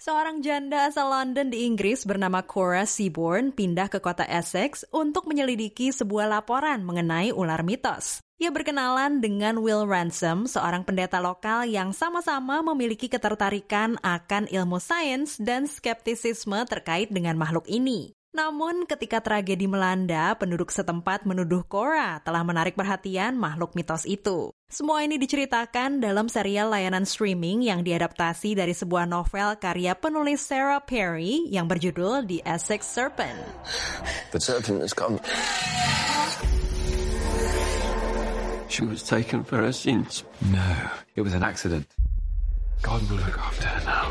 Seorang janda asal London di Inggris bernama Cora Seaborn pindah ke kota Essex untuk menyelidiki sebuah laporan mengenai ular mitos. Ia berkenalan dengan Will Ransom, seorang pendeta lokal yang sama-sama memiliki ketertarikan akan ilmu sains dan skeptisisme terkait dengan makhluk ini. Namun ketika tragedi melanda, penduduk setempat menuduh Cora telah menarik perhatian makhluk mitos itu. Semua ini diceritakan dalam serial layanan streaming yang diadaptasi dari sebuah novel karya penulis Sarah Perry yang berjudul The Essex Serpent. The serpent has come. She was taken for her sins. No, it was an accident. God will look after her now.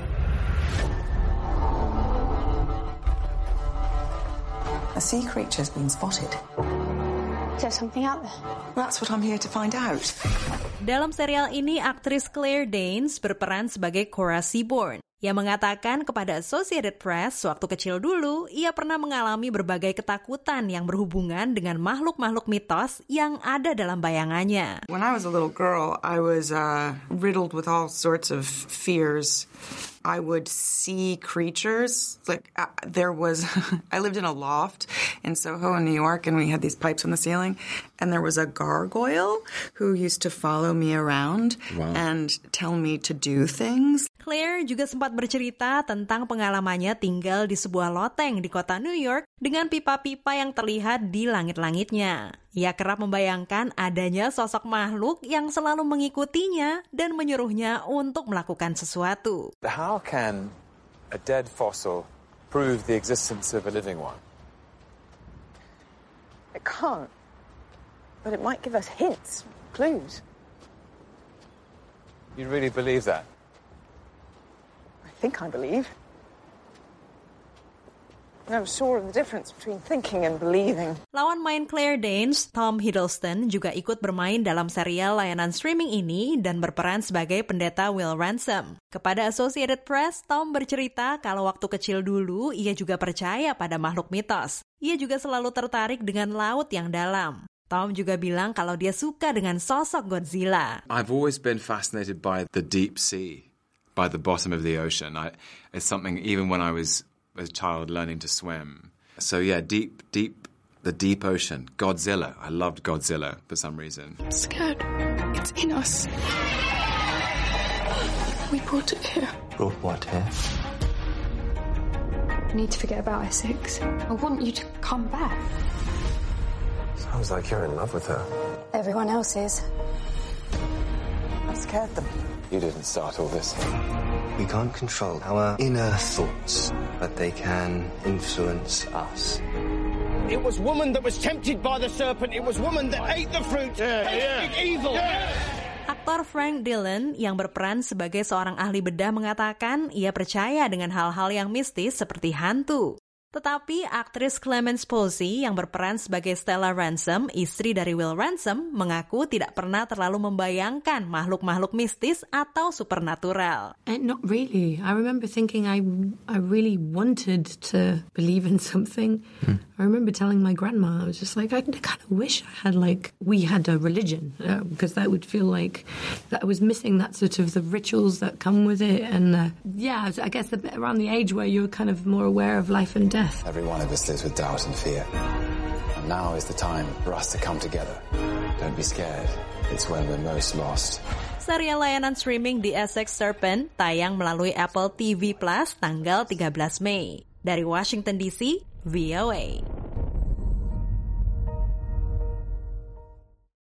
A sea creature's been spotted. Is there something out there? That's what I'm here to find out. Dalam serial ini, aktris Claire Danes berperan sebagai Cora Seaborn. Ia mengatakan kepada Associated Press waktu kecil dulu, ia pernah mengalami berbagai ketakutan yang berhubungan dengan makhluk-makhluk mitos yang ada dalam bayangannya. When I was a little girl, I was riddled with all sorts of fears. I would see creatures, like I lived in a loft in Soho in New York, and we had these pipes on the ceiling, and there was a gargoyle who used to follow me around and tell me to do things. Claire juga sempat bercerita tentang pengalamannya tinggal di sebuah loteng di kota New York dengan pipa-pipa yang terlihat di langit-langitnya. Ia kerap membayangkan adanya sosok makhluk yang selalu mengikutinya dan menyuruhnya untuk melakukan sesuatu. How can a dead fossil prove the existence of a living one? It can't. But it might give us hints, clues. You really believe that? I think I believe. I'm never sure of the difference between thinking and believing. Lawan main Claire Danes, Tom Hiddleston juga ikut bermain dalam serial layanan streaming ini dan berperan sebagai pendeta Will Ransom. Kepada Associated Press, Tom bercerita kalau waktu kecil dulu ia juga percaya pada makhluk mitos. Ia juga selalu tertarik dengan laut yang dalam. Tom juga bilang kalau dia suka dengan sosok Godzilla. I've always been fascinated by the deep sea, by the bottom of the ocean. It's something even when I was a child learning to swim. So yeah, the deep ocean. Godzilla. I loved Godzilla for some reason. I'm scared. It's in us. We brought it here. Brought what here? I need to forget about Essex. I want you to come back. Sounds like you're in love with her. Everyone else is. I scared them. You didn't start all this. We can't control our inner thoughts, but they can influence us. It was woman that was tempted by the serpent. It was woman that ate the fruit. Evil. Aktor Frank Dillon yang berperan sebagai seorang ahli bedah mengatakan ia percaya dengan hal-hal yang mistis seperti hantu. Tetapi aktris Clemence Posey yang berperan sebagai Stella Ransom, istri dari Will Ransom, mengaku tidak pernah terlalu membayangkan makhluk-makhluk mistis atau supernatural. Not really. I remember thinking I really wanted to believe in something. I remember telling my grandma, I was just like, I kind of wish we had a religion, because that would feel like that I was missing that sort of the rituals that come with it. And I guess around the age where you're kind of more aware of life and death. Every one of us lives with doubt and fear. And now is the time for us to come together. Don't be scared. It's when we're most lost. Serial layanan streaming The Essex Serpent tayang melalui Apple TV Plus tanggal 13 Mei. Dari Washington DC, VOA.